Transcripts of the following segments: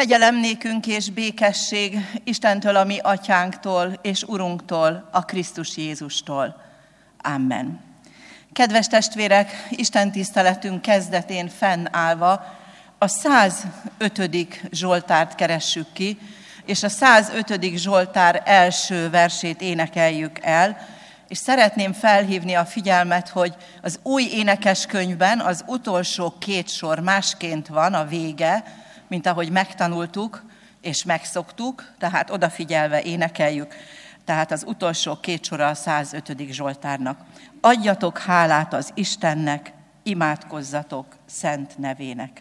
Kegyelem nékünk és békesség Istentől, a mi atyánktól és Urunktól, a Krisztus Jézustól. Amen. Kedves testvérek, Isten tiszteletünk kezdetén fennállva a 105. Zsoltárt keressük ki, és a 105. Zsoltár első versét énekeljük el, és szeretném felhívni a figyelmet, hogy az új énekeskönyvben az utolsó 2 sor másként van a vége, mint ahogy megtanultuk és megszoktuk, tehát odafigyelve énekeljük. Tehát az utolsó 2 sora a 105. Zsoltárnak. Adjatok hálát az Istennek, imádkozzatok szent nevének.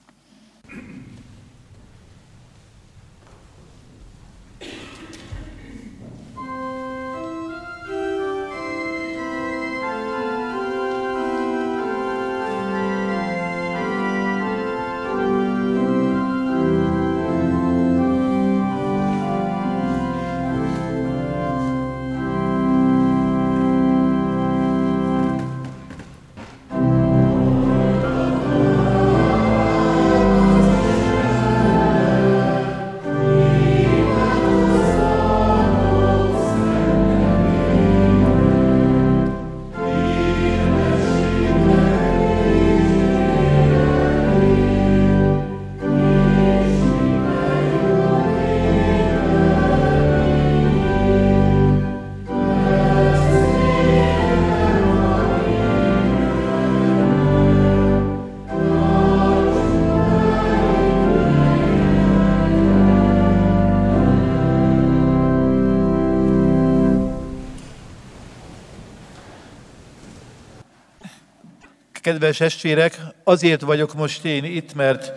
Kedves testvérek, azért vagyok most én itt, mert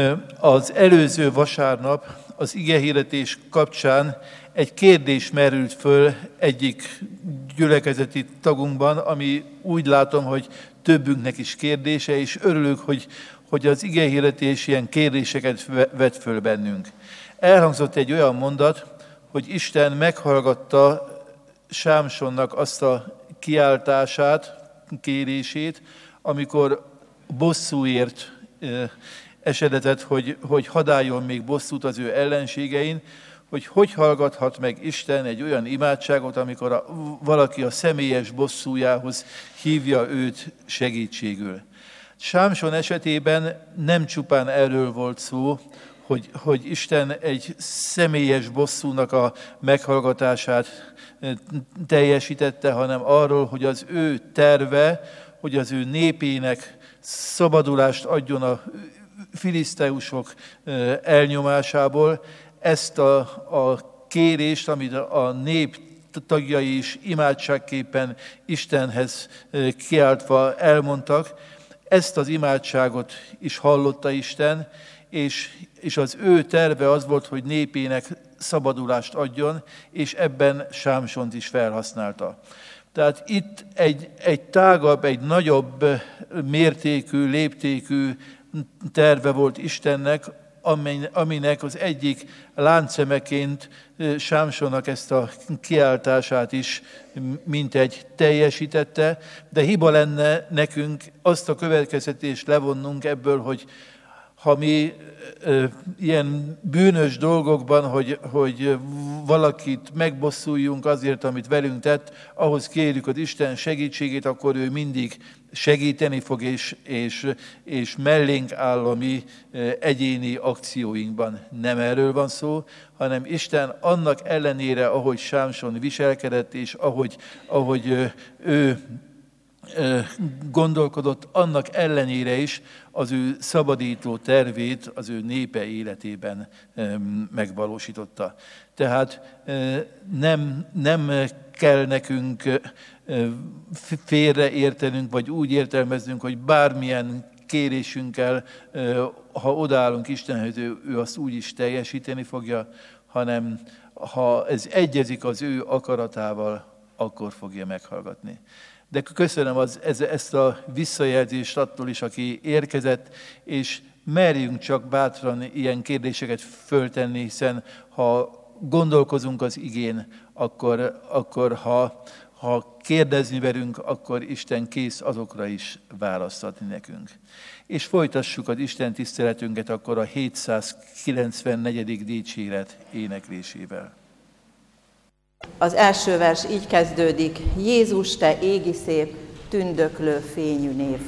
az előző vasárnap az igehirdetés kapcsán egy kérdés merült föl egyik gyülekezeti tagunkban, ami úgy látom, hogy többünknek is kérdése, és örülök, hogy az igehirdetés ilyen kérdéseket vet föl bennünk. Elhangzott egy olyan mondat, hogy Isten meghallgatta Sámsonnak azt a kiáltását, kérését, amikor bosszúért esedetett, hogy hadd álljon még bosszút az ő ellenségein, hogy hallgathat meg Isten egy olyan imádságot, amikor valaki a személyes bosszújához hívja őt segítségül. Sámson esetében nem csupán erről volt szó, hogy Isten egy személyes bosszúnak a meghallgatását teljesítette, hanem arról, hogy az ő terve, hogy az ő népének szabadulást adjon a filiszteusok elnyomásából, ezt a kérést, amit a nép tagjai is imádságképpen Istenhez kiáltva elmondtak, ezt az imádságot is hallotta Isten, és az ő terve az volt, hogy népének szabadulást adjon, és ebben Sámsont is felhasználta. Tehát itt egy tágabb, egy nagyobb mértékű, léptékű terve volt Istennek, aminek az egyik láncszemeként Sámsonnak ezt a kiáltását is mintegy teljesítette, de hiba lenne nekünk azt a következtetést levonnunk ebből, hogy ha mi ilyen bűnös dolgokban, hogy valakit megbosszuljunk azért, amit velünk tett, ahhoz kérjük az Isten segítségét, akkor ő mindig segíteni fog, és mellénk áll a mi egyéni akcióinkban. Nem erről van szó, hanem Isten annak ellenére, ahogy Sámson viselkedett, és ahogy ő gondolkodott, annak ellenére is az ő szabadító tervét az ő népe életében megvalósította. Tehát nem kell nekünk félreértenünk, vagy úgy értelmeznünk, hogy bármilyen kérésünkkel, ha odaállunk Istenhez, ő azt úgy is teljesíteni fogja, hanem ha ez egyezik az ő akaratával, akkor fogja meghallgatni. De köszönöm ezt a visszajelzést attól is, aki érkezett, és merjünk csak bátran ilyen kérdéseket föltenni, hiszen ha gondolkozunk az igén, akkor Ha kérdezni velünk, akkor Isten kész azokra is választ adni nekünk. És folytassuk az Isten tiszteletünket akkor a 794. dicséret éneklésével. Az első vers így kezdődik: Jézus, te égi szép, tündöklő fényű név.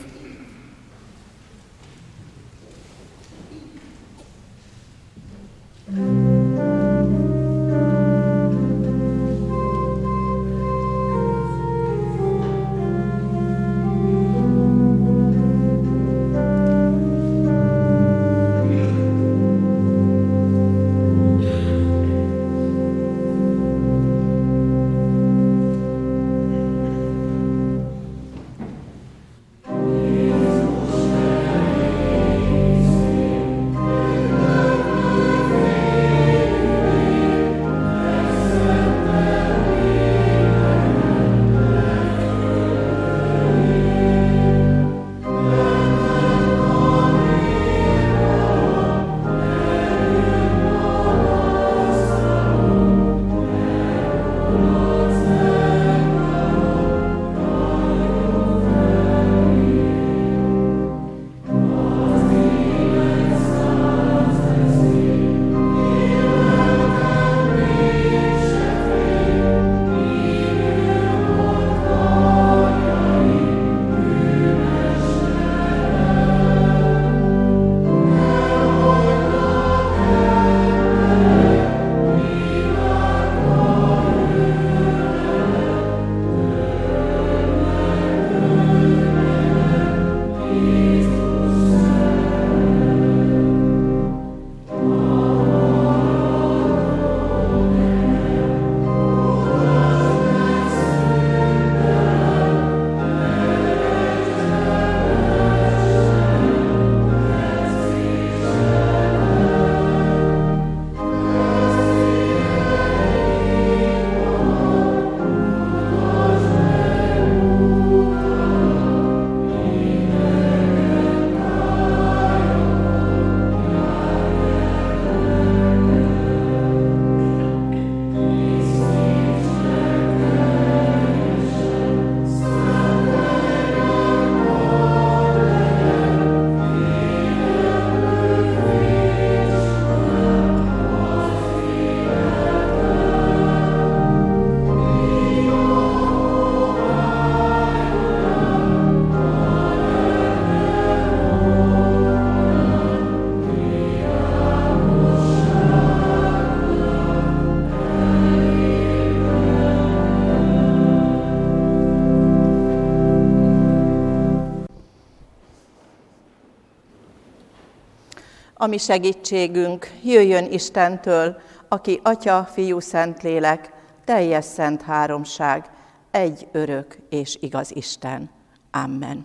A mi segítségünk jöjjön Istentől, aki Atya, Fiú, Szentlélek, teljes szent háromság, egy örök és igaz Isten. Amen.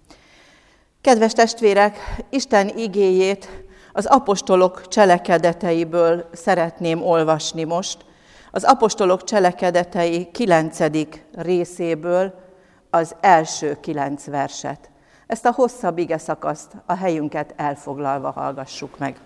Kedves testvérek, Isten igéjét az apostolok cselekedeteiből szeretném olvasni most. Az apostolok cselekedetei 9. részéből az első 9 verset. Ezt a hosszabb igeszakaszt, a helyünket elfoglalva hallgassuk meg.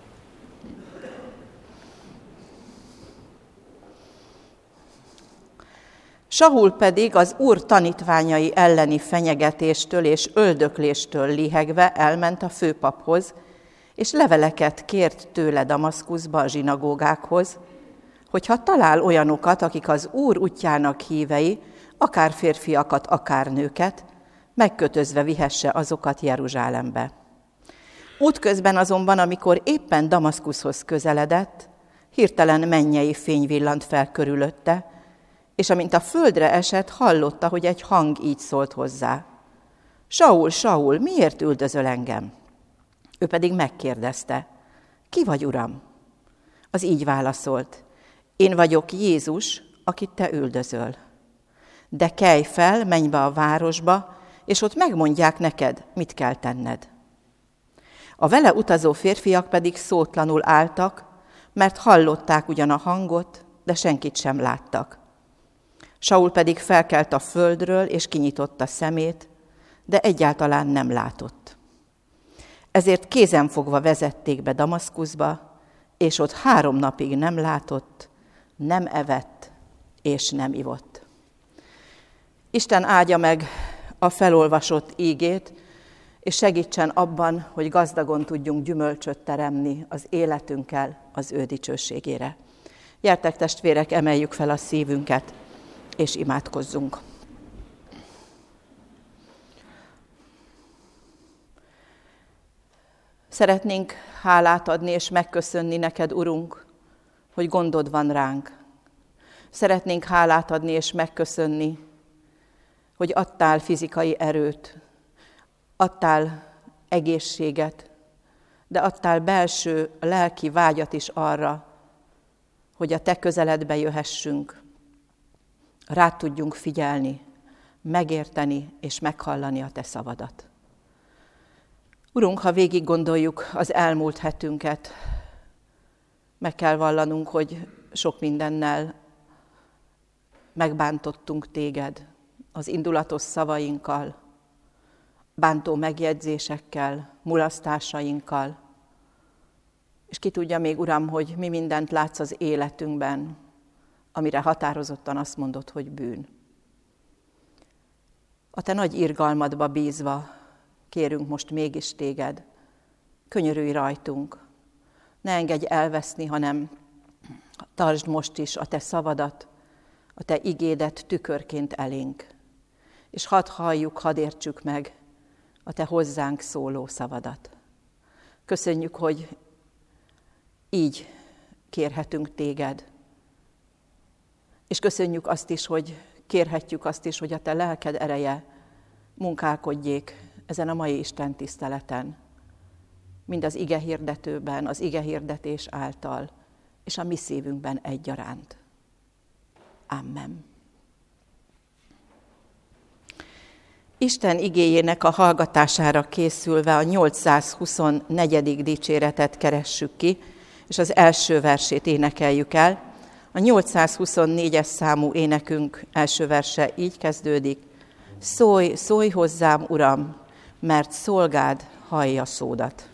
Saul pedig az Úr tanítványai elleni fenyegetéstől és öldökléstől lihegve elment a főpaphoz, és leveleket kért tőle Damaszkuszba a zsinagógákhoz, hogyha talál olyanokat, akik az Úr útjának hívei, akár férfiakat, akár nőket, megkötözve vihesse azokat Jeruzsálembe. Útközben azonban, amikor éppen Damaszkuszhoz közeledett, hirtelen mennyei fény villant fel körülötte, és amint a földre esett, hallotta, hogy egy hang így szólt hozzá. Saul, Saul, miért üldözöl engem? Ő pedig megkérdezte, ki vagy, Uram? Az így válaszolt, én vagyok Jézus, akit te üldözöl. De kelj fel, menj be a városba, és ott megmondják neked, mit kell tenned. A vele utazó férfiak pedig szótlanul álltak, mert hallották ugyan a hangot, de senkit sem láttak. Saul pedig felkelt a földről, és kinyitotta szemét, de egyáltalán nem látott. Ezért kézenfogva vezették be Damaszkuszba, és ott 3 napig nem látott, nem evett, és nem ivott. Isten áldja meg a felolvasott ígét, és segítsen abban, hogy gazdagon tudjunk gyümölcsöt teremni az életünkkel az ő dicsőségére. Gyertek, testvérek, emeljük fel a szívünket, és imádkozzunk. Szeretnénk hálát adni és megköszönni neked, Urunk, hogy gondod van ránk. Szeretnénk hálát adni és megköszönni, hogy adtál fizikai erőt, adtál egészséget, de adtál belső, lelki vágyat is arra, hogy a te közeledbe jöhessünk, rád tudjunk figyelni, megérteni és meghallani a te szavadat. Urunk, ha végig gondoljuk az elmúlt hetünket, meg kell vallanunk, hogy sok mindennel megbántottunk téged, az indulatos szavainkkal, bántó megjegyzésekkel, mulasztásainkkal. És ki tudja még, Uram, hogy mi mindent látsz az életünkben, amire határozottan azt mondod, hogy bűn. A te nagy irgalmadba bízva kérünk most mégis téged, könyörülj rajtunk, ne engedj elveszni, hanem tartsd most is a te szavadat, a te igédet tükörként elénk, és hadd halljuk, hadd értsük meg a te hozzánk szóló szavadat. Köszönjük, hogy így kérhetünk téged, és köszönjük azt is, hogy kérhetjük azt is, hogy a te lelked ereje munkálkodjék ezen a mai Isten tiszteleten, mind az ige hirdetőben, az ige hirdetés által, és a mi szívünkben egyaránt. Amen. Isten igéjének a hallgatására készülve a 824. dicséretet keressük ki, és az első versét énekeljük el. A 824-es számú énekünk első verse így kezdődik. Szólj, szólj hozzám, Uram, mert szolgád hallja szódat.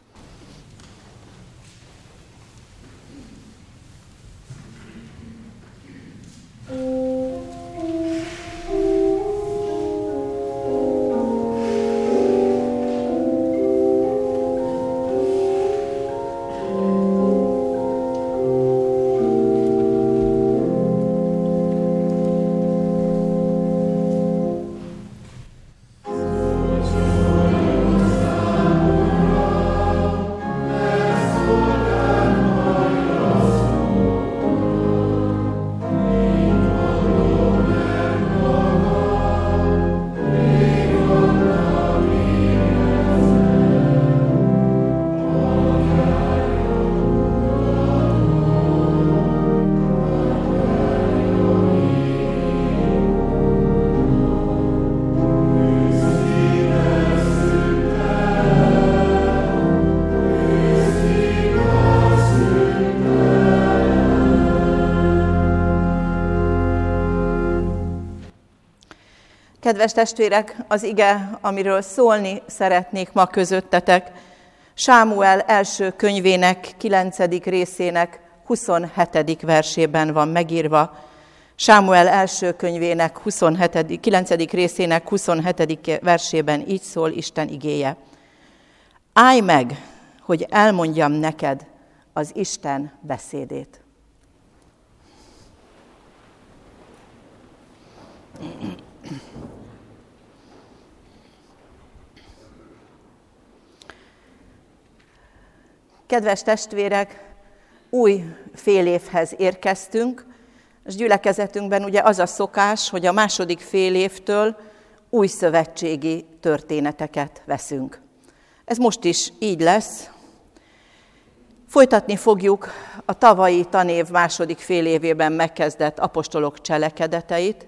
Kedves testvérek, az ige, amiről szólni szeretnék ma közöttetek, Sámuel első könyvének 9. részének 27. versében van megírva. Sámuel első könyvének 9. részének 27. versében így szól Isten igéje. Állj meg, hogy elmondjam neked az Isten beszédét. Kedves testvérek, új félévhez érkeztünk, és gyülekezetünkben ugye az a szokás, hogy a második félévtől új szövetségi történeteket veszünk. Ez most is így lesz. Folytatni fogjuk a tavalyi tanév második félévében megkezdett apostolok cselekedeteit,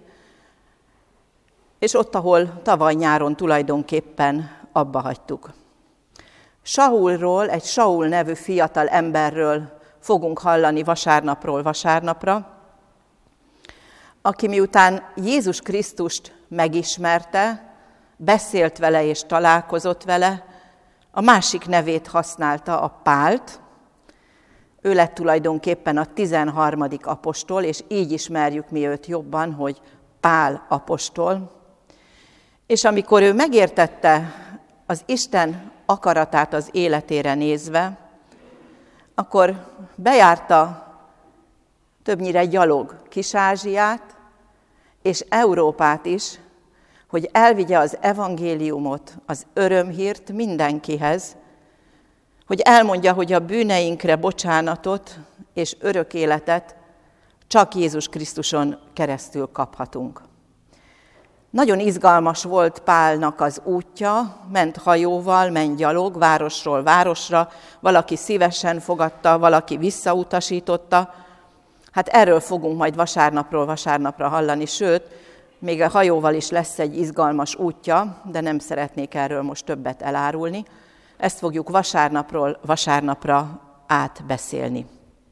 és ott, ahol tavaly nyáron tulajdonképpen abba hagytuk. Saulról, egy Saul nevű fiatal emberről fogunk hallani vasárnapról vasárnapra, aki miután Jézus Krisztust megismerte, beszélt vele és találkozott vele, a másik nevét használta, a Pált. Ő lett tulajdonképpen a 13. apostol, és így ismerjük mi őt jobban, hogy Pál apostol, és amikor ő megértette az Isten akaratát az életére nézve, akkor bejárta többnyire gyalog Kis-Ázsiát és Európát is, hogy elvigye az evangéliumot, az örömhírt mindenkihez, hogy elmondja, hogy a bűneinkre bocsánatot és örök életet csak Jézus Krisztuson keresztül kaphatunk. Nagyon izgalmas volt Pálnak az útja, ment hajóval, ment gyalog, városról városra, valaki szívesen fogadta, valaki visszautasította. Hát erről fogunk majd vasárnapról vasárnapra hallani, sőt, még a hajóval is lesz egy izgalmas útja, de nem szeretnék erről most többet elárulni. Ezt fogjuk vasárnapról vasárnapra átbeszélni.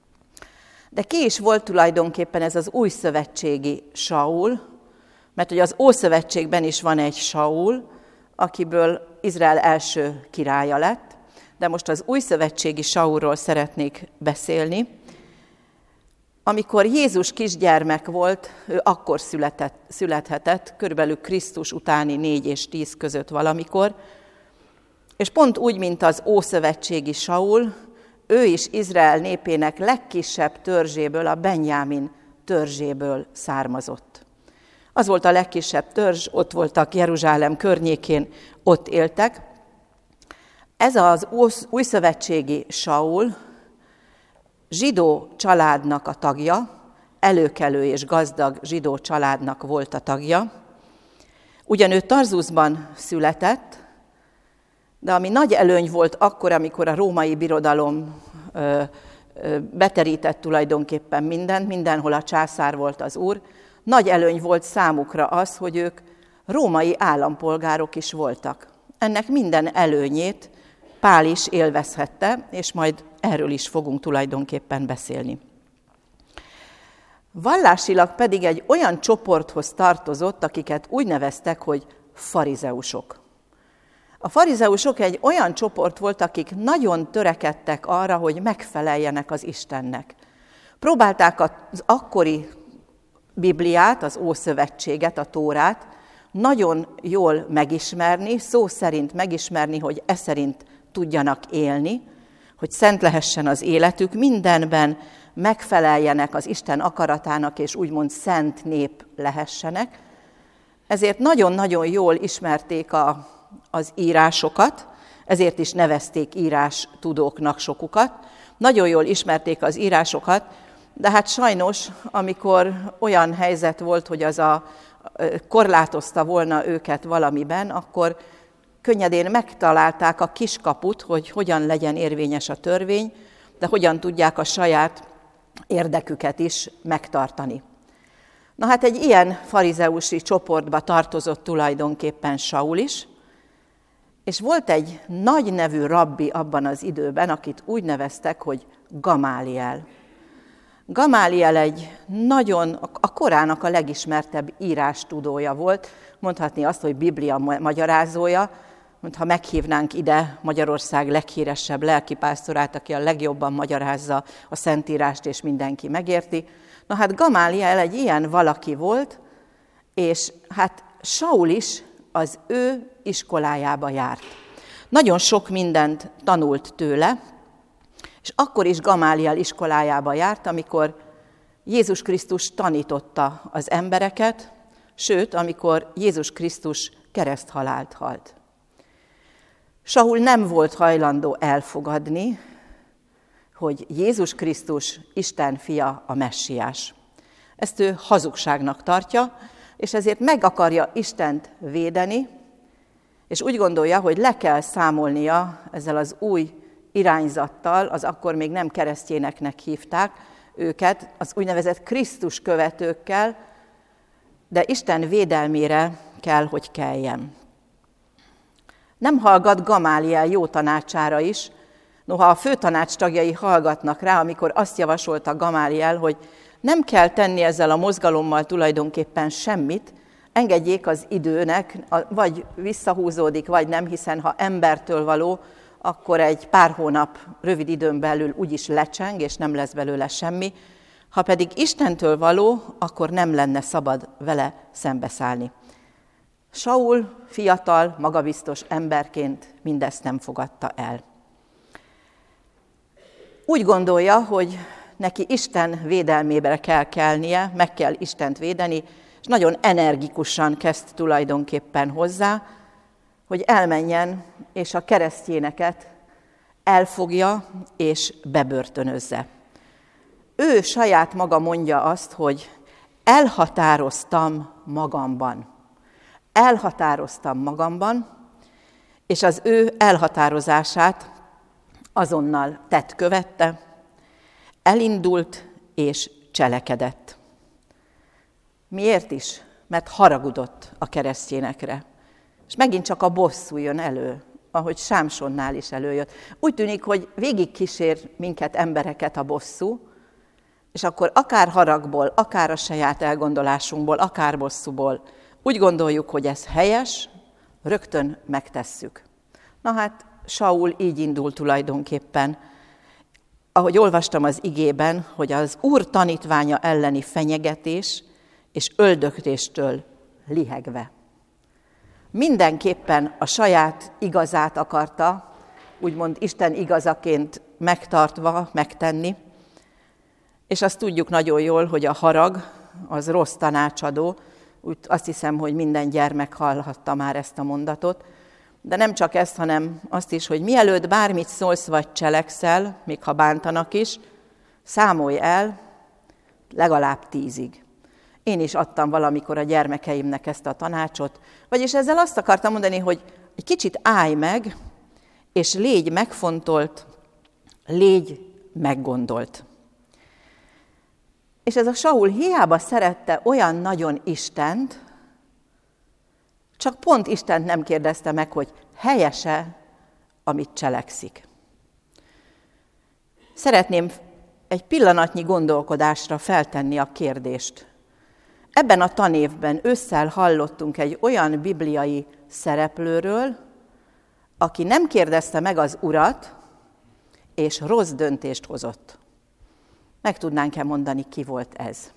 De ki is volt tulajdonképpen ez az újszövetségi Saul, mert hogy az Ószövetségben is van egy Saul, akiből Izrael első királya lett, de most az újszövetségi Saulról szeretnék beszélni. Amikor Jézus kisgyermek volt, ő akkor születhetett, körülbelül Krisztus utáni 4 és 10 között valamikor, és pont úgy, mint az ószövetségi Saul, ő is Izrael népének legkisebb törzséből, a Benjámin törzséből származott. Az volt a legkisebb törzs, ott voltak Jeruzsálem környékén, ott éltek. Ez az újszövetségi Saul zsidó családnak a tagja, előkelő és gazdag zsidó családnak volt a tagja. Ugyan ő Tarzuszban született, de ami nagy előny volt akkor, amikor a római birodalom beterített tulajdonképpen mindent, mindenhol a császár volt az úr, nagy előny volt számukra az, hogy ők római állampolgárok is voltak. Ennek minden előnyét Pál is élvezhette, és majd erről is fogunk tulajdonképpen beszélni. Vallásilag pedig egy olyan csoporthoz tartozott, akiket úgy neveztek, hogy farizeusok. A farizeusok egy olyan csoport volt, akik nagyon törekedtek arra, hogy megfeleljenek az Istennek. Próbálták az akkori Bibliát, az Ószövetséget, a Tórát nagyon jól megismerni, szó szerint megismerni, hogy e szerint tudjanak élni, hogy szent lehessen az életük, mindenben megfeleljenek az Isten akaratának, és úgymond szent nép lehessenek. Ezért nagyon-nagyon jól ismerték az írásokat, ezért is nevezték írástudóknak sokukat. Nagyon jól ismerték az írásokat, de hát sajnos, amikor olyan helyzet volt, hogy az korlátozta volna őket valamiben, akkor könnyedén megtalálták a kiskaput, hogy hogyan legyen érvényes a törvény, de hogyan tudják a saját érdeküket is megtartani. Na hát egy ilyen farizeusi csoportba tartozott tulajdonképpen Saul is, és volt egy nagy nevű rabbi abban az időben, akit úgy neveztek, hogy Gamáliel. Gamáliel egy nagyon, a korának a legismertebb írástudója volt, mondhatni azt, hogy Biblia magyarázója, ha meghívnánk ide Magyarország leghíresebb lelkipásztorát, aki a legjobban magyarázza a Szentírást, és mindenki megérti. Na hát Gamáliel egy ilyen valaki volt, és hát Saul is az ő iskolájába járt. Nagyon sok mindent tanult tőle, és akkor is Gamáliel iskolájába járt, amikor Jézus Krisztus tanította az embereket, sőt, amikor Jézus Krisztus kereszthalált halt. Saul nem volt hajlandó elfogadni, hogy Jézus Krisztus Isten fia, a messiás. Ezt ő hazugságnak tartja, és ezért meg akarja Istent védeni, és úgy gondolja, hogy le kell számolnia ezzel az új irányzattal, az akkor még nem keresztjéneknek hívták őket, az úgynevezett Krisztus követőkkel, de Isten védelmére kell, hogy keljen. Nem hallgat Gamáliel jó tanácsára is, noha a főtanács tagjai hallgatnak rá, amikor azt javasolta Gamáliel, hogy nem kell tenni ezzel a mozgalommal tulajdonképpen semmit, engedjék az időnek, vagy visszahúzódik, vagy nem, hiszen ha embertől való, akkor egy pár hónap rövid időn belül úgyis lecseng, és nem lesz belőle semmi. Ha pedig Istentől való, akkor nem lenne szabad vele szembeszállni. Saul fiatal, magabiztos emberként mindezt nem fogadta el. Úgy gondolja, hogy neki Isten védelmére kell kelnie, meg kell Istent védeni, és nagyon energikusan kezd tulajdonképpen hozzá, hogy elmenjen, és a keresztjéneket elfogja és bebörtönözze. Ő saját maga mondja azt, hogy elhatároztam magamban. Elhatároztam magamban, és az ő elhatározását azonnal tett követte, elindult és cselekedett. Miért is? Mert haragudott a keresztjénekre. És megint csak a bosszú jön elő, ahogy Sámsonnál is előjött. Úgy tűnik, hogy végigkísér minket, embereket a bosszú, és akkor akár haragból, akár a saját elgondolásunkból, akár bosszúból úgy gondoljuk, hogy ez helyes, rögtön megtesszük. Na hát, Saul így indul tulajdonképpen. Ahogy olvastam az igében, hogy az Úr tanítványa elleni fenyegetés és öldökléstől lihegve. Mindenképpen a saját igazát akarta, úgymond Isten igazaként megtartva, megtenni, és azt tudjuk nagyon jól, hogy a harag az rossz tanácsadó, úgy azt hiszem, hogy minden gyermek hallhatta már ezt a mondatot, de nem csak ezt, hanem azt is, hogy mielőtt bármit szólsz vagy cselekszel, még ha bántanak is, számolj el legalább 10-ig. Én is adtam valamikor a gyermekeimnek ezt a tanácsot, vagyis ezzel azt akartam mondani, hogy egy kicsit állj meg, és légy megfontolt, légy meggondolt. És ez a Saul hiába szerette olyan nagyon Istent, csak pont Istent nem kérdezte meg, hogy helyese, amit cselekszik. Szeretném egy pillanatnyi gondolkodásra feltenni a kérdést. Ebben a tanévben ősszel hallottunk egy olyan bibliai szereplőről, aki nem kérdezte meg az Urat, és rossz döntést hozott. Meg tudnánk-e mondani, ki volt ez?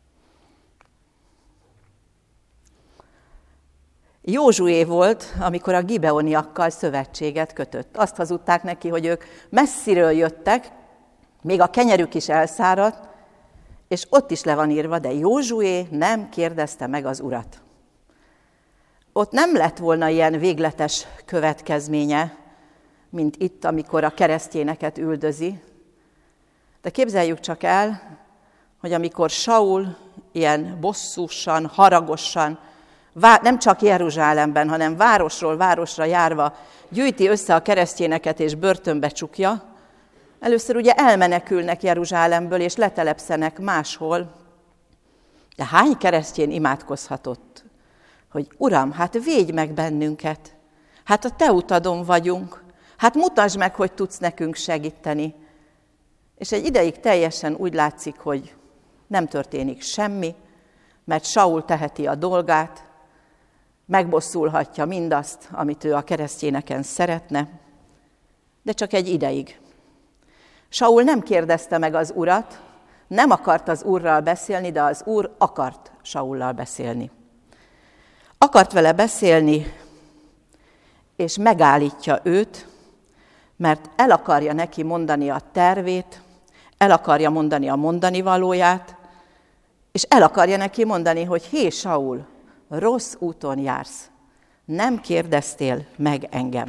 Józsué volt, amikor a gibeoniakkal szövetséget kötött. Azt hazudták neki, hogy ők messziről jöttek, még a kenyerük is elszáradt, és ott is le van írva, de Józsué nem kérdezte meg az Urat. Ott nem lett volna ilyen végletes következménye, mint itt, amikor a keresztjéneket üldözi. De képzeljük csak el, hogy amikor Saul ilyen bosszúsan, haragosan, nem csak Jeruzsálemben, hanem városról városra járva gyűjti össze a keresztjéneket és börtönbe csukja, először ugye elmenekülnek Jeruzsálemből és letelepszenek máshol. De hány keresztjén imádkozhatott, hogy Uram, hát védj meg bennünket, hát a te utadon vagyunk, hát mutasd meg, hogy tudsz nekünk segíteni. És egy ideig teljesen úgy látszik, hogy nem történik semmi, mert Saul teheti a dolgát, megbosszulhatja mindazt, amit ő a keresztjéneken szeretne, de csak egy ideig. Saul nem kérdezte meg az Urat, nem akart az Úrral beszélni, de az Úr akart Saullal beszélni. Akart vele beszélni, és megállítja őt, mert el akarja neki mondani a tervét, el akarja mondani a mondani valóját, és el akarja neki mondani, hogy hé, Saul, rossz úton jársz, nem kérdeztél meg engem.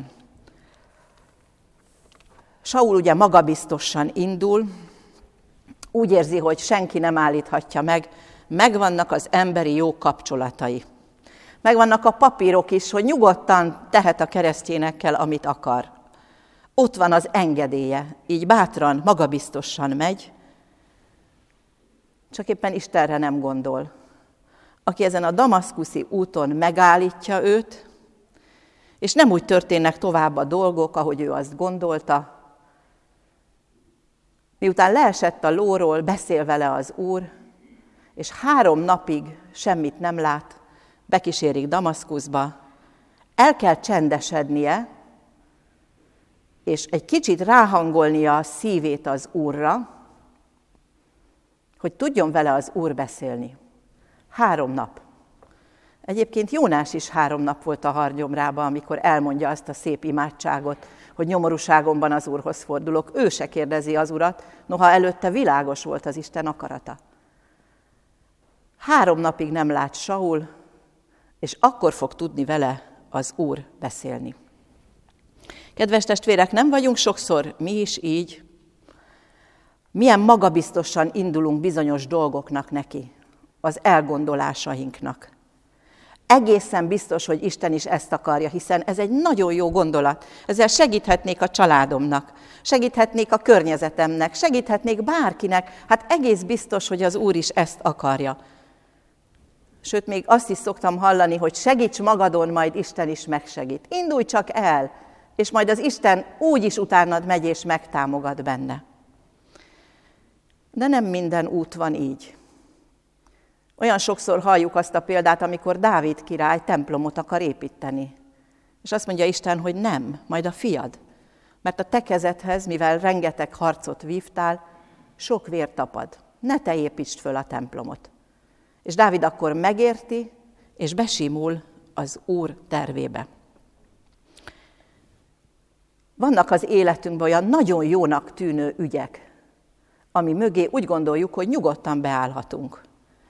Saul ugye magabiztosan indul, úgy érzi, hogy senki nem állíthatja meg, megvannak az emberi jó kapcsolatai. Megvannak a papírok is, hogy nyugodtan tehet a keresztjénekkel, amit akar. Ott van az engedélye, így bátran, magabiztosan megy, csak éppen Istenre nem gondol. Aki ezen a damaszkuszi úton megállítja őt, és nem úgy történnek tovább a dolgok, ahogy ő azt gondolta. Miután leesett a lóról, beszél vele az Úr, és 3 napig semmit nem lát, bekísérik Damaszkuszba, el kell csendesednie, és egy kicsit ráhangolnia a szívét az Úrra, hogy tudjon vele az Úr beszélni. 3 nap. Egyébként Jónás is 3 nap volt a hargyomrában, amikor elmondja azt a szép imádságot, hogy nyomorúságomban az Úrhoz fordulok. Ő se kérdezi az Urat, noha előtte világos volt az Isten akarata. 3 napig nem lát Saul, és akkor fog tudni vele az Úr beszélni. Kedves testvérek, nem vagyunk sokszor mi is így? Milyen magabiztosan indulunk bizonyos dolgoknak neki, az elgondolásainknak. Egészen biztos, hogy Isten is ezt akarja, hiszen ez egy nagyon jó gondolat. Ezzel segíthetnék a családomnak, segíthetnék a környezetemnek, segíthetnék bárkinek. Hát egész biztos, hogy az Úr is ezt akarja. Sőt, még azt is szoktam hallani, hogy segíts magadon, majd Isten is megsegít. Indulj csak el, és majd az Isten úgy is utánad megy és megtámogat benne. De nem minden út van így. Olyan sokszor halljuk azt a példát, amikor Dávid király templomot akar építeni. És azt mondja Isten, hogy nem, majd a fiad. Mert a te kezedhez, mivel rengeteg harcot vívtál, sok vér tapad. Ne te építsd föl a templomot. És Dávid akkor megérti, és besimul az Úr tervébe. Vannak az életünkben olyan nagyon jónak tűnő ügyek, ami mögé úgy gondoljuk, hogy nyugodtan beállhatunk.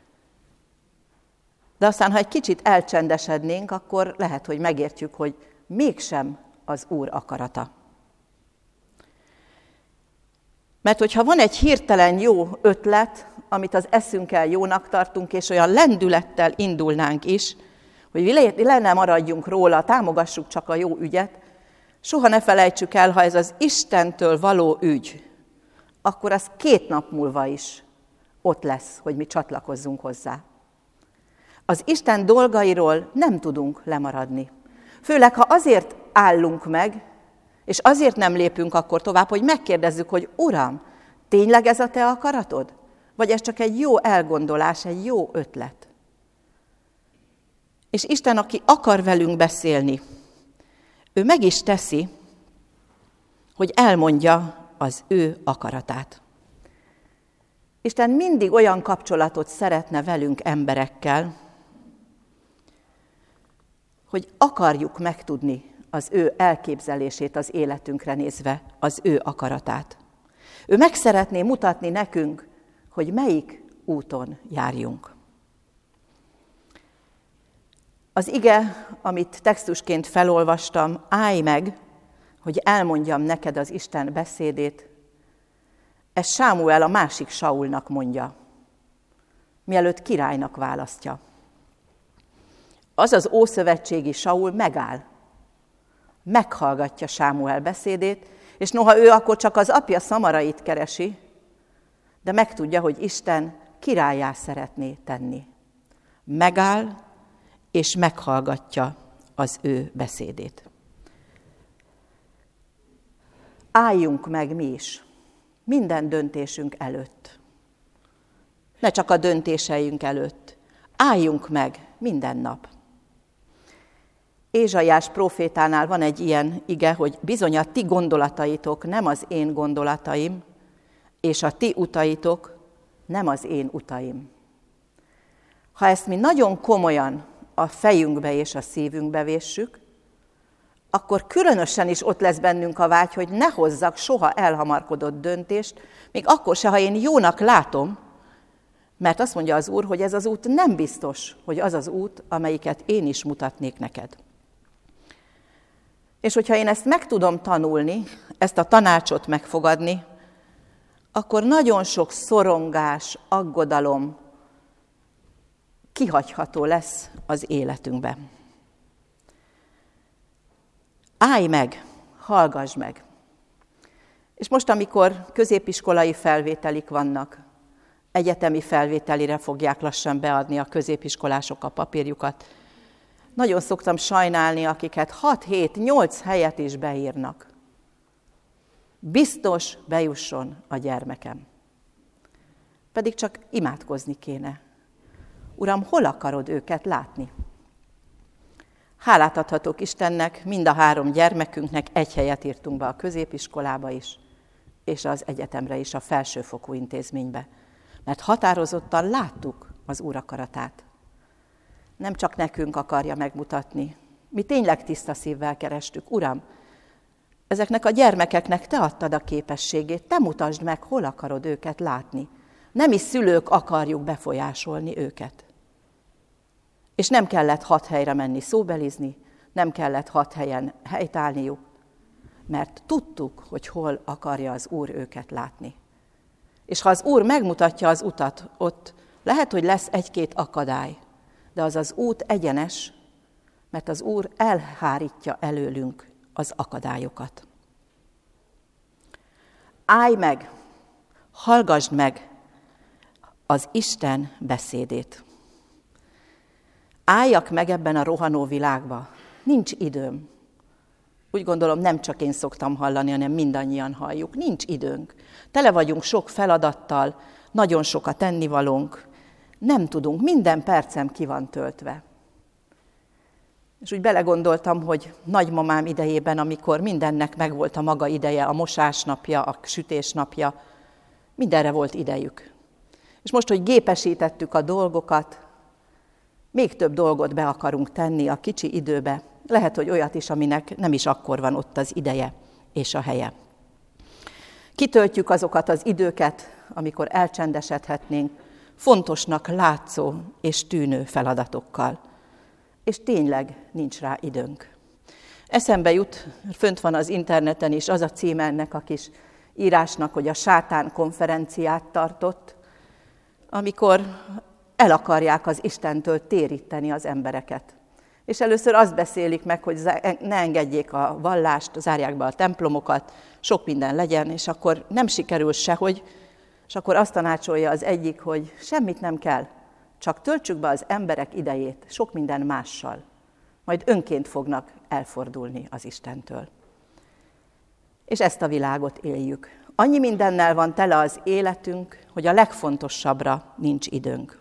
De aztán, ha egy kicsit elcsendesednénk, akkor lehet, hogy megértjük, hogy mégsem az Úr akarata. Mert hogyha van egy hirtelen jó ötlet, amit az eszünkkel jónak tartunk, és olyan lendülettel indulnánk is, hogy le ne maradjunk róla, támogassuk csak a jó ügyet, soha ne felejtsük el, ha ez az Istentől való ügy, akkor az 2 nap múlva is ott lesz, hogy mi csatlakozzunk hozzá. Az Isten dolgairól nem tudunk lemaradni. Főleg, ha azért állunk meg, és azért nem lépünk akkor tovább, hogy megkérdezzük, hogy Uram, tényleg ez a te akaratod? Vagy ez csak egy jó elgondolás, egy jó ötlet? És Isten, aki akar velünk beszélni, ő meg is teszi, hogy elmondja az ő akaratát. Isten mindig olyan kapcsolatot szeretne velünk emberekkel, hogy akarjuk megtudni az ő elképzelését az életünkre nézve, az ő akaratát. Ő meg szeretné mutatni nekünk, hogy melyik úton járjunk. Az ige, amit textusként felolvastam, állj meg, hogy elmondjam neked az Isten beszédét, ezt Sámuel a másik Saulnak mondja, mielőtt királynak választja. Az az ószövetségi Saul megáll, meghallgatja Sámuel beszédét, és noha ő akkor csak az apja szamarait keresi, de megtudja, hogy Isten királlyá szeretné tenni. Megáll, és meghallgatja az ő beszédét. Álljunk meg mi is, minden döntésünk előtt. Ne csak a döntéseink előtt. Álljunk meg minden nap. Ézsaiás prófétánál van egy ilyen ige, hogy bizony a ti gondolataitok nem az én gondolataim, és a ti utaitok nem az én utaim. Ha ezt mi nagyon komolyan a fejünkbe és a szívünkbe véssük, akkor különösen is ott lesz bennünk a vágy, hogy ne hozzak soha elhamarkodott döntést, még akkor se, ha én jónak látom, mert azt mondja az Úr, hogy ez az út nem biztos, hogy az az út, amelyiket én is mutatnék neked. És hogyha én ezt meg tudom tanulni, ezt a tanácsot megfogadni, akkor nagyon sok szorongás, aggodalom kihagyható lesz az életünkbe. Állj meg, hallgass meg. És most, amikor középiskolai felvételik vannak, egyetemi felvételire fogják lassan beadni a középiskolások a papírjukat, nagyon szoktam sajnálni, akiket 6-7-8 helyet is beírnak. Biztos bejusson a gyermekem. Pedig csak imádkozni kéne. Uram, hol akarod őket látni? Hálát adhatok Istennek, mind a 3 gyermekünknek 1 helyet írtunk be a középiskolába is, és az egyetemre is, a felsőfokú intézménybe. mert határozottan láttuk az Úr akaratát. Nem csak nekünk akarja megmutatni. Mi tényleg tiszta szívvel kerestük. Uram, ezeknek a gyermekeknek te adtad a képességét, te mutasd meg, hol akarod őket látni. Nem is szülők akarjuk befolyásolni őket. És nem kellett 6 helyre menni szóbelizni, nem kellett 6 helyen helytállniuk, mert tudtuk, hogy hol akarja az Úr őket látni. És ha az Úr megmutatja az utat, ott lehet, hogy lesz 1-2 akadály, de az út egyenes, mert az Úr elhárítja előlünk az akadályokat. Állj meg, hallgasd meg az Isten beszédét. Álljak meg ebben a rohanó világba. Nincs időm. Úgy gondolom, nem csak én szoktam hallani, hanem mindannyian halljuk. Nincs időnk. Tele vagyunk sok feladattal, nagyon sok a tennivalónk. Nem tudunk, minden percem ki van töltve. És úgy belegondoltam, hogy nagymamám idejében, amikor mindennek megvolt a maga ideje, a mosás napja, a sütés napja, mindenre volt idejük. És most, hogy gépesítettük a dolgokat, még több dolgot be akarunk tenni a kicsi időbe. Lehet, hogy olyat is, aminek nem is akkor van ott az ideje és a helye. Kitöltjük azokat az időket, amikor elcsendesedhetnénk, fontosnak látszó és tűnő feladatokkal. És tényleg nincs rá időnk. Eszembe jut, fönt van az interneten is az a címe ennek a kis írásnak, hogy a sátán konferenciát tartott, amikor el akarják az Istentől téríteni az embereket. És először azt beszélik meg, hogy ne engedjék a vallást, zárják be a templomokat, sok minden legyen, és akkor nem sikerül sehogy, és akkor azt tanácsolja az egyik, hogy semmit nem kell, csak töltsük be az emberek idejét sok minden mással. Majd önként fognak elfordulni az Istentől. És ezt a világot éljük. Annyi mindennel van tele az életünk, hogy a legfontosabbra nincs időnk.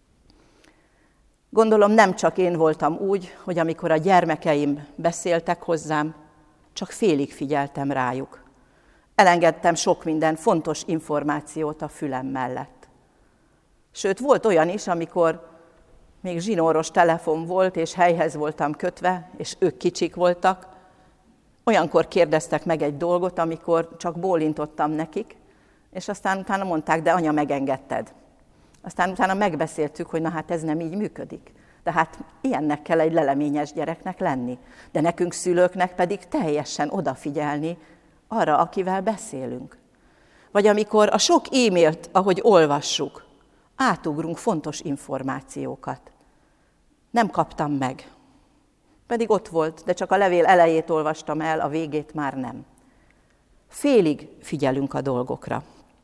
Gondolom nem csak én voltam úgy, hogy amikor a gyermekeim beszéltek hozzám, csak félig figyeltem rájuk. Elengedtem sok minden fontos információt a fülem mellett. Sőt, volt olyan is, amikor még zsinóros telefon volt, és helyhez voltam kötve, és ők kicsik voltak. Olyankor kérdeztek meg egy dolgot, amikor csak bólintottam nekik, és aztán utána mondták, de anya, megengedted. Aztán utána megbeszéltük, hogy na hát ez nem így működik. De hát ilyennek kell egy leleményes gyereknek lenni. De nekünk szülőknek pedig teljesen odafigyelni arra, akivel beszélünk. Vagy amikor a sok e-mailt, ahogy olvassuk, átugrunk fontos információkat. Nem kaptam meg. Pedig ott volt, de csak a levél elejét olvastam el, a végét már nem. Félig figyelünk a dolgokra.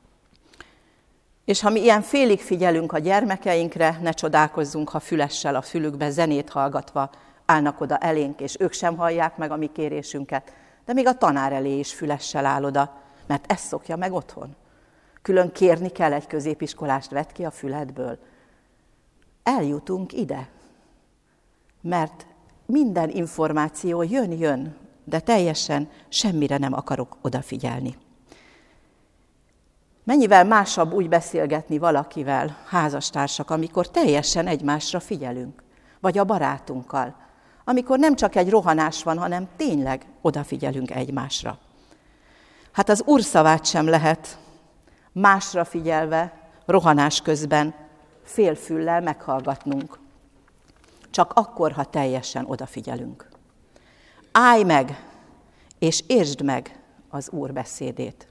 És ha mi ilyen félig figyelünk a gyermekeinkre, ne csodálkozzunk, ha fülessel a fülükbe, zenét hallgatva állnak oda elénk, és ők sem hallják meg a mi kérésünket. De még a tanár elé is fülessel áll oda, mert ezt szokja meg otthon. Külön kérni kell egy középiskolást, vedd ki a füledből. Eljutunk ide, mert minden információ jön, de teljesen semmire nem akarok odafigyelni. Mennyivel másabb úgy beszélgetni valakivel, házastársak, amikor teljesen egymásra figyelünk, vagy a barátunkkal, amikor nem csak egy rohanás van, hanem tényleg odafigyelünk egymásra. Hát az Úr szavát sem lehet másra figyelve, rohanás közben félfüllel meghallgatnunk. Csak akkor, ha teljesen odafigyelünk. Állj meg, és értsd meg az Úr beszédét.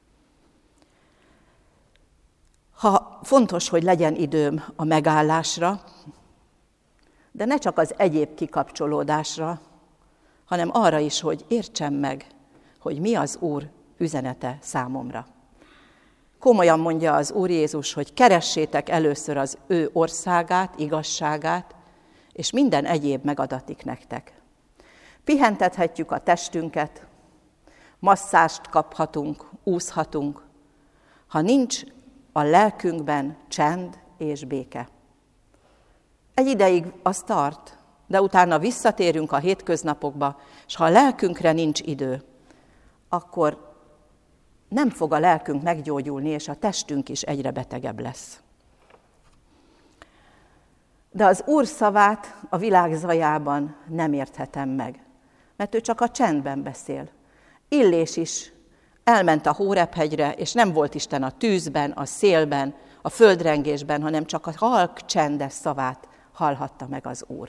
Ha fontos, hogy legyen időm a megállásra, de ne csak az egyéb kikapcsolódásra, hanem arra is, hogy értsem meg, hogy mi az Úr üzenete számomra. Komolyan mondja az Úr Jézus, hogy keressétek először az ő országát, igazságát, és minden egyéb megadatik nektek. Pihentethetjük a testünket, masszást kaphatunk, úszhatunk, ha nincs a lelkünkben csend és béke. Egy ideig az tart, de utána visszatérünk a hétköznapokba, és ha a lelkünkre nincs idő, akkor nem fog a lelkünk meggyógyulni, és a testünk is egyre betegebb lesz. De az Úr szavát a világ zajában nem érthetem meg, mert ő csak a csendben beszél. Illés is elment a Hóreb-hegyre, és nem volt Isten a tűzben, a szélben, a földrengésben, hanem csak a halk, csendes szavát hallhatta meg az Úr.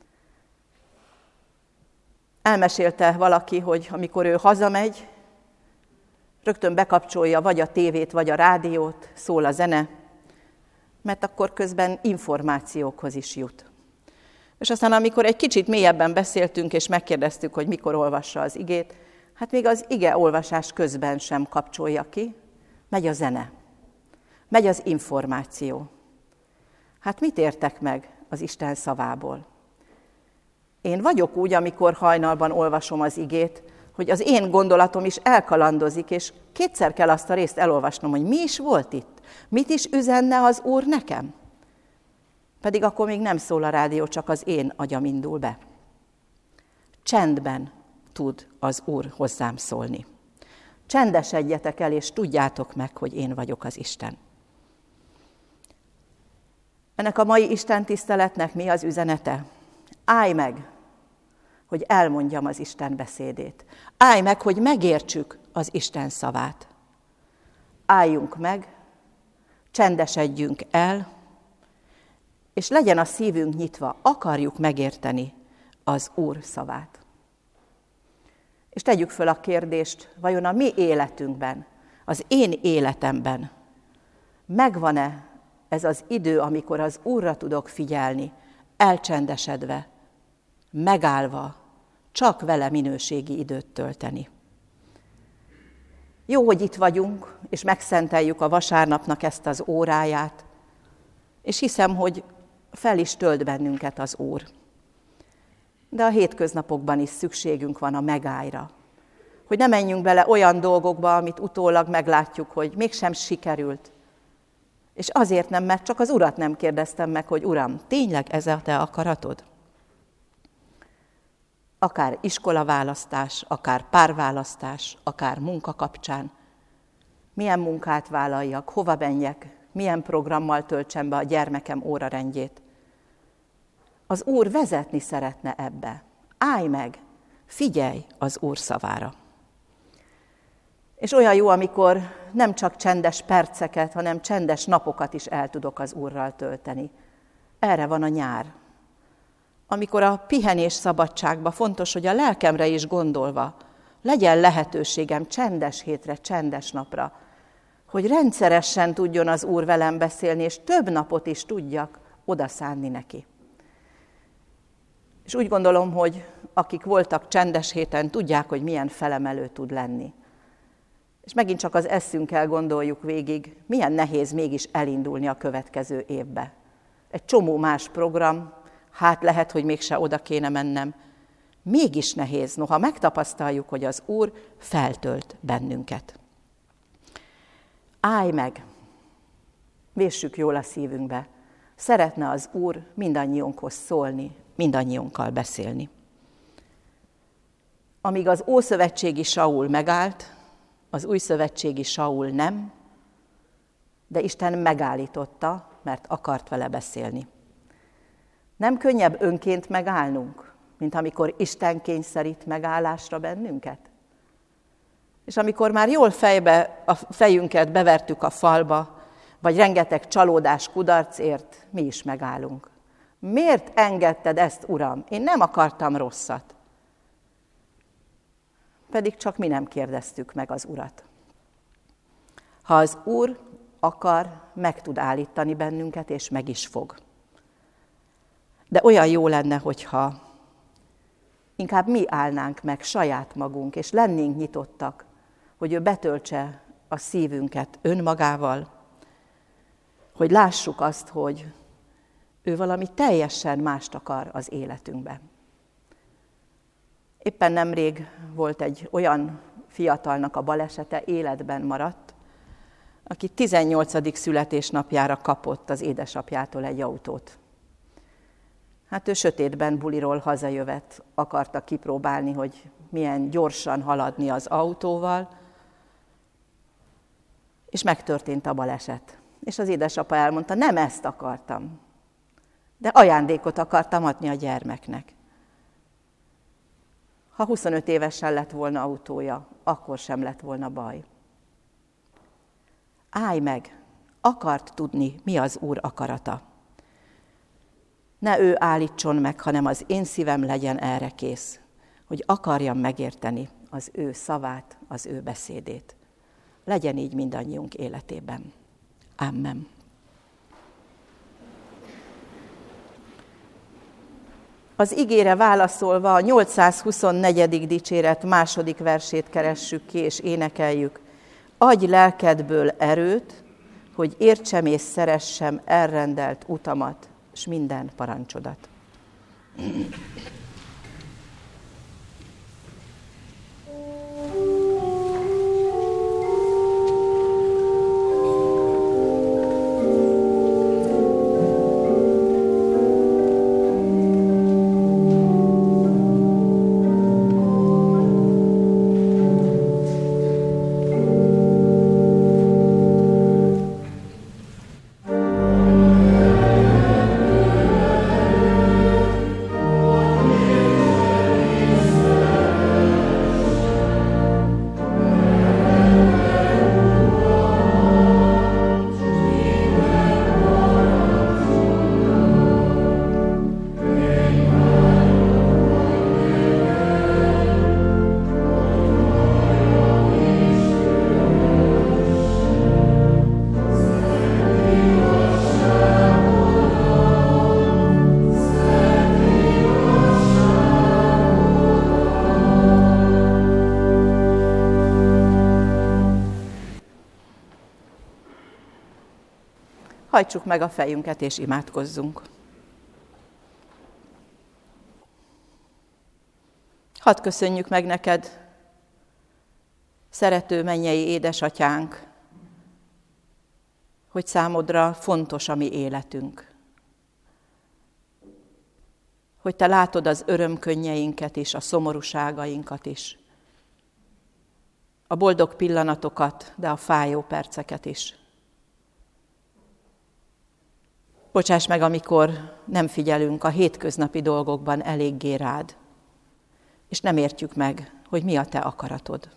Elmesélte valaki, hogy amikor ő hazamegy, rögtön bekapcsolja vagy a tévét, vagy a rádiót, szól a zene, mert akkor közben információkhoz is jut. És aztán, amikor egy kicsit mélyebben beszéltünk, és megkérdeztük, hogy mikor olvassa az igét, hát még az ige olvasás közben sem kapcsolja ki, megy a zene, megy az információ. Hát mit értek meg az Isten szavából? Én vagyok úgy, amikor hajnalban olvasom az igét, hogy az én gondolatom is elkalandozik, és kétszer kell azt a részt elolvasnom, hogy mi is volt itt, mit is üzenne az Úr nekem. Pedig akkor még nem szól a rádió, csak az én agyam indul be. Csendben tud az Úr hozzám szólni. Csendesedjetek el, és tudjátok meg, hogy én vagyok az Isten. Ennek a mai Isten tiszteletnek mi az üzenete? Állj meg, hogy elmondjam az Isten beszédét. Állj meg, hogy megértsük az Isten szavát. Álljunk meg, csendesedjünk el, és legyen a szívünk nyitva, akarjuk megérteni az Úr szavát. És tegyük föl a kérdést, vajon a mi életünkben, az én életemben megvan-e ez az idő, amikor az Úrra tudok figyelni, elcsendesedve, megállva, csak vele minőségi időt tölteni. Jó, hogy itt vagyunk, és megszenteljük a vasárnapnak ezt az óráját, és hiszem, hogy fel is tölt bennünket az Úr. De a hétköznapokban is szükségünk van a megállra. Hogy ne menjünk bele olyan dolgokba, amit utólag meglátjuk, hogy mégsem sikerült. És azért nem, mert csak az Urat nem kérdeztem meg, hogy Uram, tényleg ez a te akaratod? Akár iskolaválasztás, akár párválasztás, akár munka kapcsán. Milyen munkát vállaljak, hova menjek, milyen programmal töltsem be a gyermekem órarendjét. Az Úr vezetni szeretne ebbe. Állj meg, figyelj az Úr szavára. És olyan jó, amikor nem csak csendes perceket, hanem csendes napokat is el tudok az Úrral tölteni. Erre van a nyár. Amikor a pihenés szabadságban fontos, hogy a lelkemre is gondolva legyen lehetőségem csendes hétre, csendes napra, hogy rendszeresen tudjon az Úr velem beszélni, és több napot is tudjak odaszánni neki. És úgy gondolom, hogy akik voltak csendes héten, tudják, hogy milyen felemelő tud lenni. És megint csak az eszünkkel gondoljuk végig, milyen nehéz mégis elindulni a következő évbe. Egy csomó más program, hát lehet, hogy mégse oda kéne mennem. Mégis nehéz, noha megtapasztaljuk, hogy az Úr feltölt bennünket. Állj meg, véssük jól a szívünkbe. Szeretne az Úr mindannyiunkhoz szólni, mindannyiunkkal beszélni. Amíg az ószövetségi Saul megállt, az újszövetségi Saul nem, de Isten megállította, mert akart vele beszélni. Nem könnyebb önként megállnunk, mint amikor Isten kényszerít megállásra bennünket? És amikor már jól a fejünket bevertük a falba, vagy rengeteg csalódás, kudarc ért, mi is megállunk. Miért engedted ezt, Uram? Én nem akartam rosszat. Pedig csak mi nem kérdeztük meg az Urat. Ha az Úr akar, meg tud állítani bennünket, és meg is fog. De olyan jó lenne, hogyha inkább mi állnánk meg saját magunk, és lennénk nyitottak, hogy ő betöltse a szívünket önmagával, hogy lássuk azt, hogy ő valami teljesen mást akar az életünkben. Éppen nemrég volt egy olyan fiatalnak a balesete, életben maradt, aki 18. születésnapjára kapott az édesapjától egy autót. Hát ő sötétben buliról hazajövet, akarta kipróbálni, hogy milyen gyorsan haladni az autóval, És megtörtént a baleset. És az édesapa elmondta, nem ezt akartam, de ajándékot akartam adni a gyermeknek. Ha 25 évesen lett volna autója, akkor sem lett volna baj. Állj meg, akart tudni, mi az Úr akarata. Ne ő állítson meg, hanem az én szívem legyen erre kész, hogy akarjam megérteni az ő szavát, az ő beszédét. Legyen így mindannyiunk életében. Amen. Az igére válaszolva a 824. dicséret második versét keressük ki és énekeljük. Adj lelkedből erőt, hogy értsem és szeressem elrendelt utamat, s minden parancsodat. Hajtsuk meg a fejünket és imádkozzunk. Hadd köszönjük meg neked, szerető mennyei édesatyánk, hogy számodra fontos a mi életünk. Hogy te látod az örömkönnyeinket is, a szomorúságainkat is, a boldog pillanatokat, de a fájó perceket is. Bocsáss meg, amikor nem figyelünk a hétköznapi dolgokban eléggé rád, és nem értjük meg, hogy mi a te akaratod.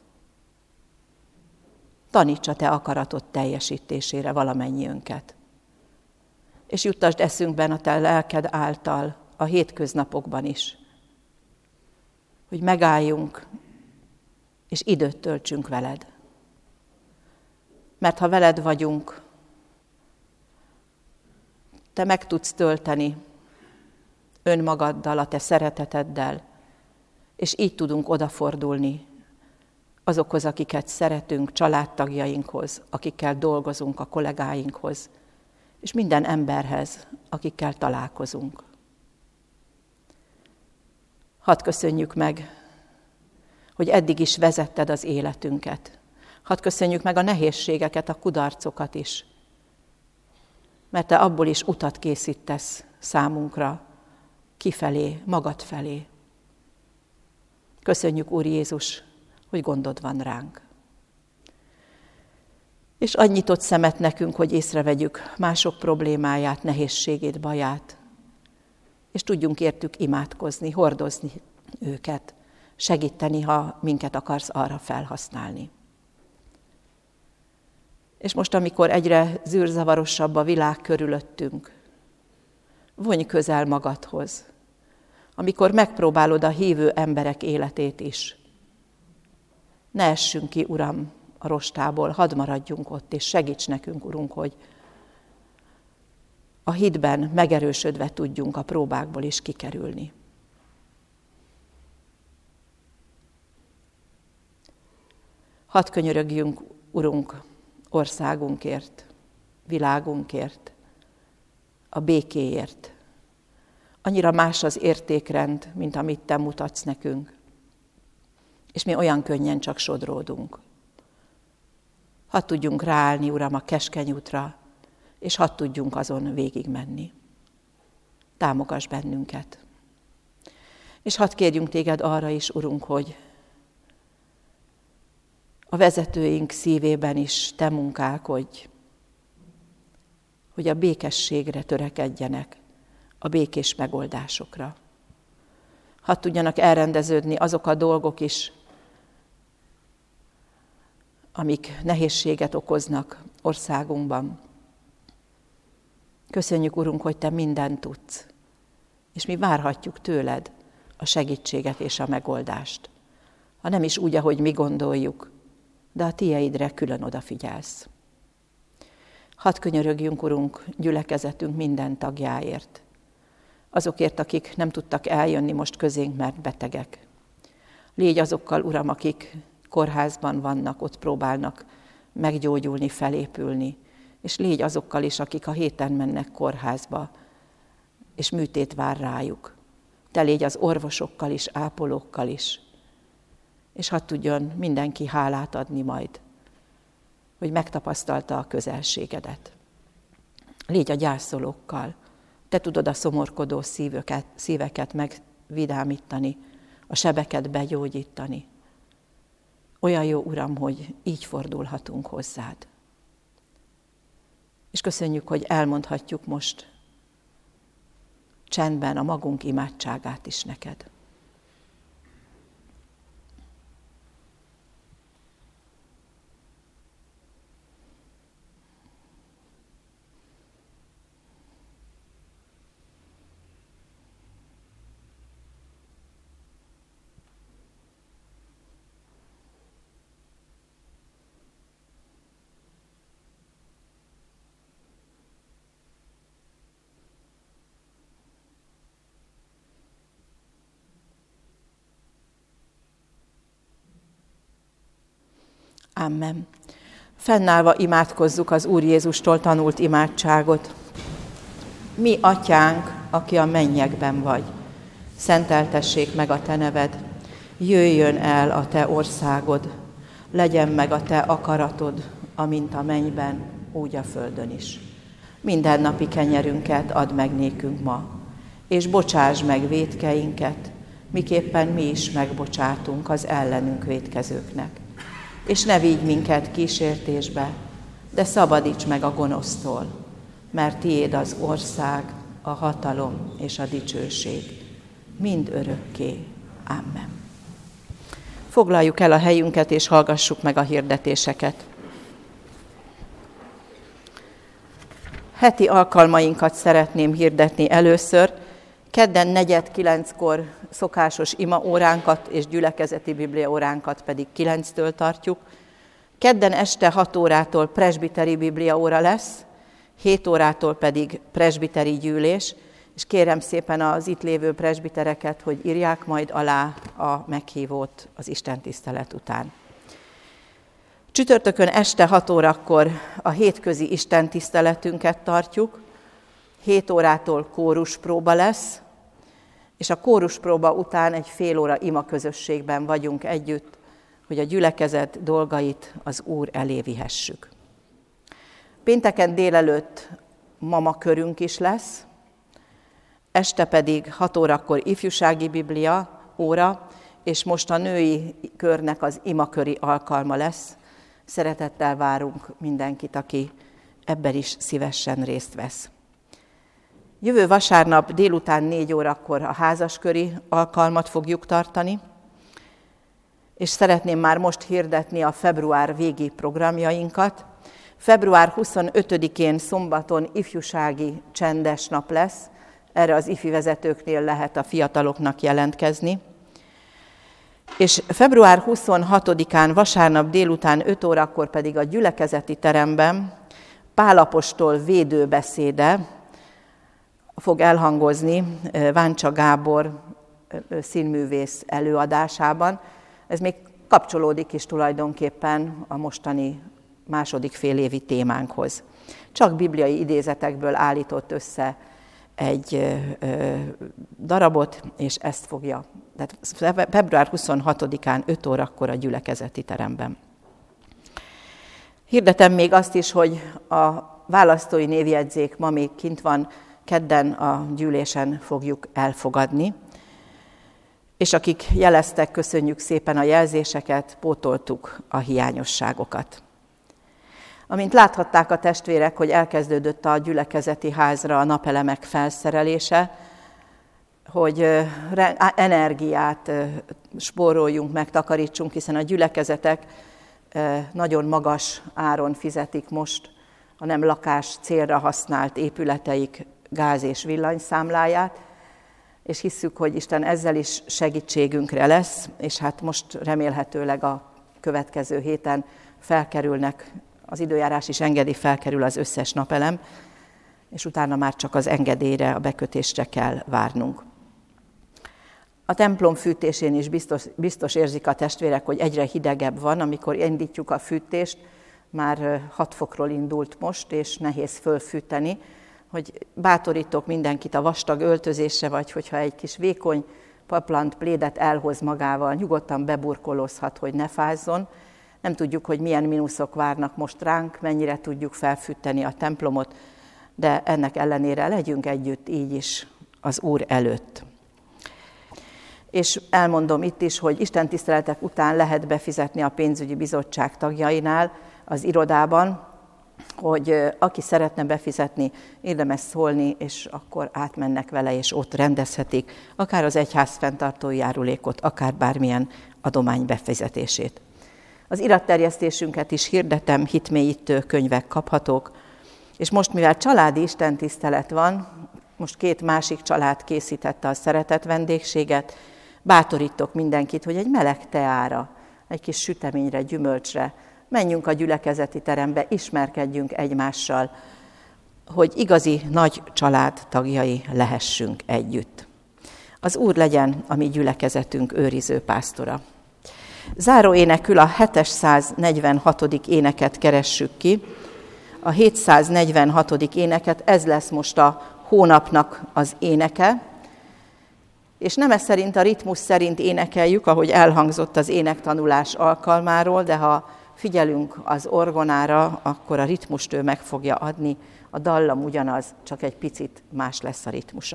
Taníts a te akaratod teljesítésére valamennyiünket. És juttasd eszünkben a te lelked által a hétköznapokban is, hogy megálljunk, és időt töltsünk veled. Mert ha veled vagyunk, te meg tudsz tölteni önmagaddal, a te szereteteddel, és így tudunk odafordulni azokhoz, akiket szeretünk, családtagjainkhoz, akikkel dolgozunk, a kollégáinkhoz, és minden emberhez, akikkel találkozunk. Hadd köszönjük meg, hogy eddig is vezetted az életünket. Hadd köszönjük meg a nehézségeket, a kudarcokat is, mert te abból is utat készítesz számunkra, kifelé, magad felé. Köszönjük, Úr Jézus, hogy gondod van ránk. És adj nyitott szemet nekünk, hogy észrevegyük mások problémáját, nehézségét, baját, és tudjunk értük imádkozni, hordozni őket, segíteni, ha minket akarsz arra felhasználni. És most, amikor egyre zűrzavarosabb a világ körülöttünk, vonj közel magadhoz, amikor megpróbálod a hívő emberek életét is. Ne essünk ki, Uram, a rostából, hadd maradjunk ott, és segíts nekünk, Urunk, hogy a hitben megerősödve tudjunk a próbákból is kikerülni. Hadd könyörögjünk, Urunk, országunkért, világunkért, a békéért. Annyira más az értékrend, mint amit te mutatsz nekünk. És mi olyan könnyen csak sodródunk. Hadd tudjunk ráállni, Uram, a keskeny útra, és hadd tudjunk azon végigmenni. Támogass bennünket. És hadd kérjünk téged arra is, Urunk, hogy a vezetőink szívében is te munkálkodj, hogy a békességre törekedjenek, a békés megoldásokra. Hadd tudjanak elrendeződni azok a dolgok is, amik nehézséget okoznak országunkban. Köszönjük, Urunk, hogy te mindent tudsz, és mi várhatjuk tőled a segítséget és a megoldást. Ha nem is úgy, ahogy mi gondoljuk, de a tieidre külön odafigyelsz. Hadd könyörögjünk, Urunk, gyülekezetünk minden tagjáért. Azokért, akik nem tudtak eljönni most közénk, mert betegek. Légy azokkal, Uram, akik kórházban vannak, ott próbálnak meggyógyulni, felépülni, és légy azokkal is, akik a héten mennek kórházba, és műtét vár rájuk. Te légy az orvosokkal is, ápolókkal is, és hadd tudjon mindenki hálát adni majd, hogy megtapasztalta a közelségedet. Légy a gyászolókkal, te tudod a szomorkodó szíveket megvidámítani, a sebeket begyógyítani. Olyan jó, Uram, hogy így fordulhatunk hozzád. És köszönjük, hogy elmondhatjuk most csendben a magunk imádságát is neked. Amen. Fennállva imádkozzuk az Úr Jézustól tanult imádságot. Mi, Atyánk, aki a mennyekben vagy, szenteltessék meg a te neved, jöjjön el a te országod, legyen meg a te akaratod, amint a mennyben, úgy a földön is. Mindennapi kenyerünket add meg nékünk ma, és bocsásd meg vétkeinket, miképpen mi is megbocsátunk az ellenünk vétkezőknek. És ne vigy minket kísértésbe, de szabadíts meg a gonosztól, mert tiéd az ország, a hatalom és a dicsőség, mind örökké. Amen. Foglaljuk el a helyünket, és hallgassuk meg a hirdetéseket. Heti alkalmainkat szeretném hirdetni először. Kedden 8:45-kor szokásos imaóránkat és gyülekezeti bibliaóránkat pedig 9-től tartjuk. Kedden este 6 órától presbiteri bibliaóra lesz, 7 órától pedig presbiteri gyűlés, és kérem szépen az itt lévő presbitereket, hogy írják majd alá a meghívót az istentisztelet után. Csütörtökön este 6 órakor a hétközi istentiszteletünket tartjuk, 7 órától kóruspróba lesz, és a kóruspróba után egy fél óra imaközösségben vagyunk együtt, hogy a gyülekezet dolgait az Úr elé vihessük. Pénteken délelőtt mamakörünk is lesz, este pedig 6 órakor ifjúsági biblia óra, és most a női körnek az imaköri alkalma lesz. Szeretettel várunk mindenkit, aki ebben is szívesen részt vesz. Jövő vasárnap délután 4 órakor a házasköri alkalmat fogjuk tartani, és szeretném már most hirdetni a február végi programjainkat. Február 25-én szombaton ifjúsági csendes nap lesz, erre az ifi vezetőknél lehet a fiataloknak jelentkezni. És február 26-án vasárnap délután 5 órakor pedig a gyülekezeti teremben Pál apostol védőbeszéde fog elhangozni Váncsa Gábor színművész előadásában. Ez még kapcsolódik is tulajdonképpen a mostani második félévi témánkhoz. Csak bibliai idézetekből állított össze egy darabot, és ezt fogja, tehát február 26-án 5 órakor a gyülekezeti teremben. Hirdetem még azt is, hogy a választói névjegyzék ma még kint van, kedden a gyűlésen fogjuk elfogadni. és akik jeleztek, köszönjük szépen a jelzéseket, pótoltuk a hiányosságokat. Amint láthatták a testvérek, hogy elkezdődött a gyülekezeti házra a napelemek felszerelése, hogy energiát spóroljunk, megtakarítsunk, hiszen a gyülekezetek nagyon magas áron fizetik most a nem lakás célra használt épületeik gáz- és villanyszámláját, és hisszük, hogy Isten ezzel is segítségünkre lesz, és hát most remélhetőleg a következő héten felkerülnek, az időjárás is engedi, felkerül az összes napelem, és utána már csak az engedélyre, a bekötésre kell várnunk. A templom fűtésén is biztos érzik a testvérek, hogy egyre hidegebb van, amikor indítjuk a fűtést, már 6 fokról indult most, és nehéz fölfűteni, hogy bátorítok mindenkit a vastag öltözésre, vagy hogyha egy kis vékony paplant, plédet elhoz magával, nyugodtan beburkolózhat, hogy ne fázzon. Nem tudjuk, hogy milyen mínuszok várnak most ránk, mennyire tudjuk felfűteni a templomot, de ennek ellenére legyünk együtt így is az Úr előtt. És elmondom itt is, hogy istentiszteletek után lehet befizetni a pénzügyi bizottság tagjainál az irodában, hogy aki szeretne befizetni, érdemes szólni, és akkor átmennek vele, és ott rendezhetik, akár az egyház fenntartói járulékot, akár bármilyen adomány befizetését. Az iratterjesztésünket is hirdetem, hitmélyítő könyvek kaphatók, és most, mivel családi istentisztelet van, most 2 másik család készítette a szeretett vendégséget, bátorítok mindenkit, hogy egy meleg teára, egy kis süteményre, gyümölcsre menjünk a gyülekezeti terembe, ismerkedjünk egymással, hogy igazi nagy család tagjai lehessünk együtt. Az Úr legyen a mi gyülekezetünk őriző pásztora. Záró énekül a 746. éneket keressük ki. A 746. éneket, ez lesz most a hónapnak az éneke, és nem ez szerint, a ritmus szerint énekeljük, ahogy elhangzott az énektanulás alkalmáról, de ha figyelünk az orgonára, akkor a ritmust ő meg fogja adni, a dallam ugyanaz, csak egy picit más lesz a ritmusa.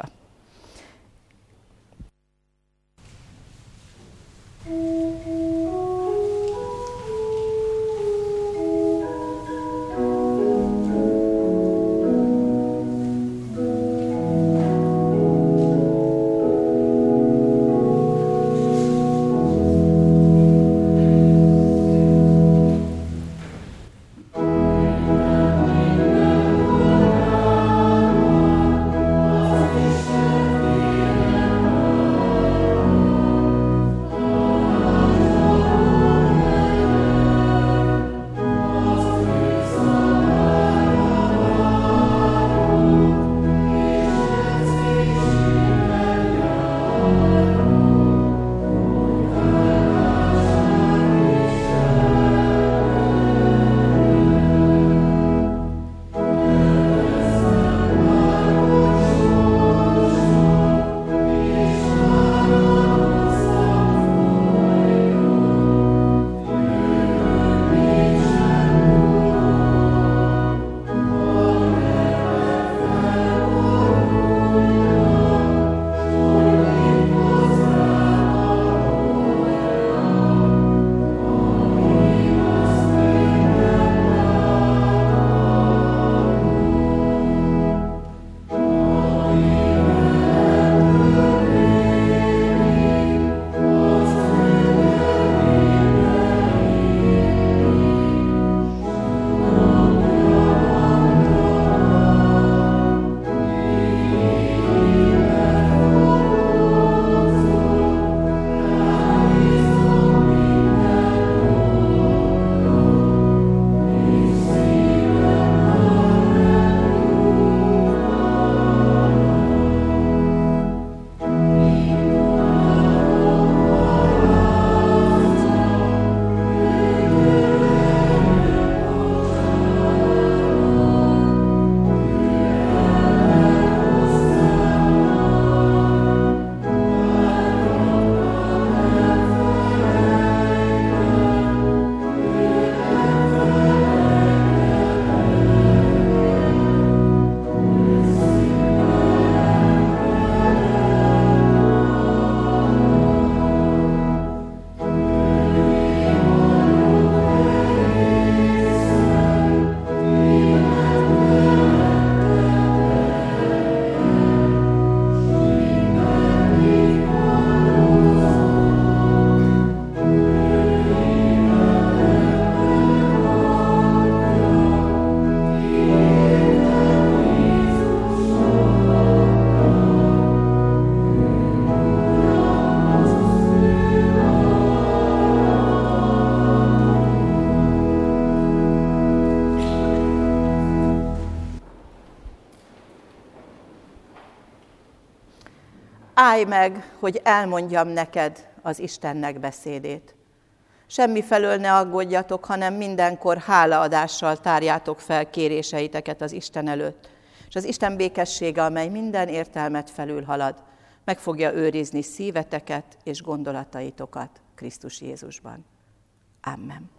Állj meg, hogy elmondjam neked az Istennek beszédét. Semmifelől ne aggódjatok, hanem mindenkor hálaadással tárjátok fel kéréseiteket az Isten előtt. És az Isten békessége, amely minden értelmet felülhalad, meg fogja őrizni szíveteket és gondolataitokat Krisztus Jézusban. Amen.